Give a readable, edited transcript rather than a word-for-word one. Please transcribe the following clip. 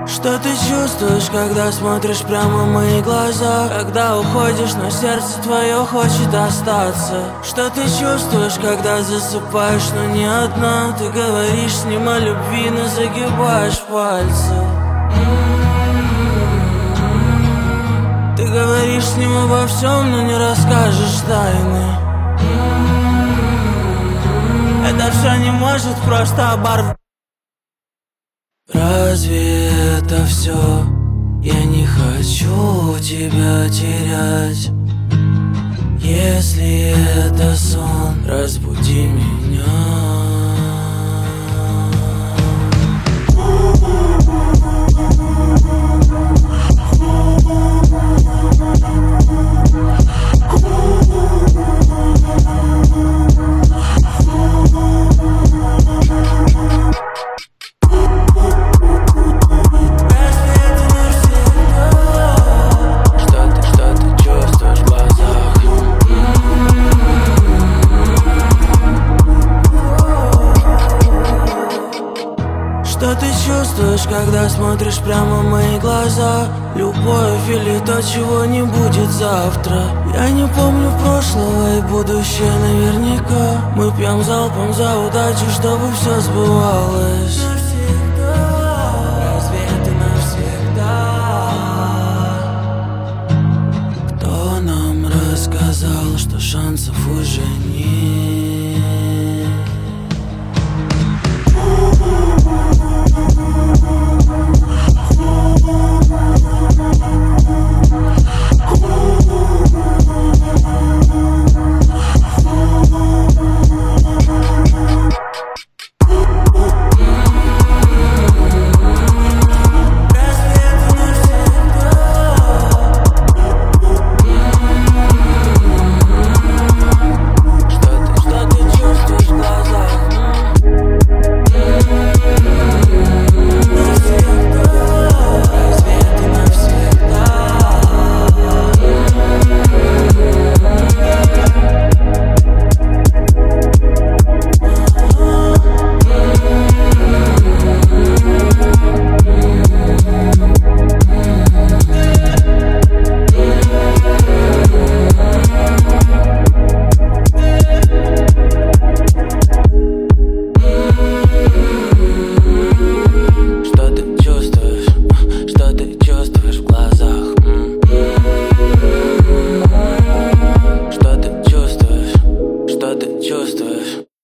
Что ты чувствуешь, когда смотришь прямо в мои глаза? Когда уходишь, но сердце твое хочет остаться. Что ты чувствуешь, когда засыпаешь, но не одна? Ты говоришь с ним о любви, но загибаешь пальцы. Ты говоришь с ним обо всем, но не расскажешь тайны. Это все не может просто оборвать. Разве это все? Я не хочу тебя терять. Если это сон, разбуди меня. Что ты чувствуешь, когда смотришь прямо в мои глаза? Любовь или то, чего не будет завтра? Я не помню прошлого и будущее наверняка. Мы пьем залпом за удачу, чтобы все сбывалось. Навсегда. Разве это навсегда? Кто нам рассказал, что шансов уже нет? Чувствуешь?